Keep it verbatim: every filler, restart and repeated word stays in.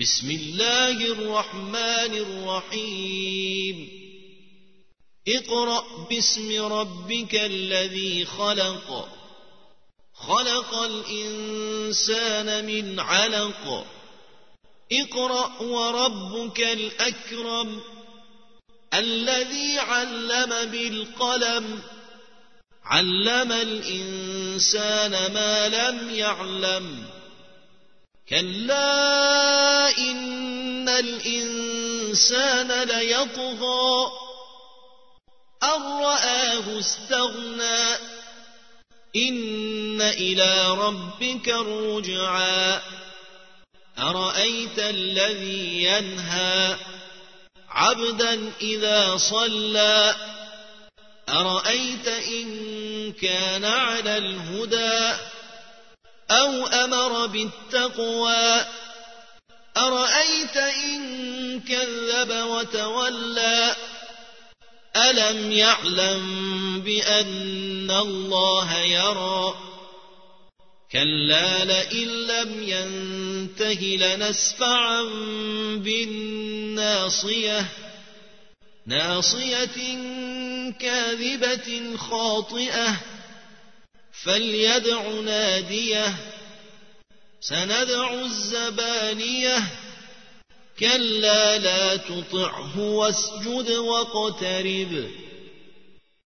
بسم الله الرحمن الرحيم اقرأ باسم ربك الذي خلق خلق الإنسان من علق اقرأ وربك الأكرم الذي علم بالقلم علم الإنسان ما لم يعلم كلا إن الإنسان ليطغى أن رآه استغنى إن إلى ربك الرجعى أرأيت الذي ينهى عبدا إذا صلى أرأيت إن كان على الهدى أو أمر بالتقوى أرأيت إن كذب وتولى ألم يعلم بأن الله يرى كلا لئن لم ينته لنسفعا بالناصية ناصية كاذبة خاطئة فليدع ناديه سندع الزبانية كلا لا تطعه واسجد واقترب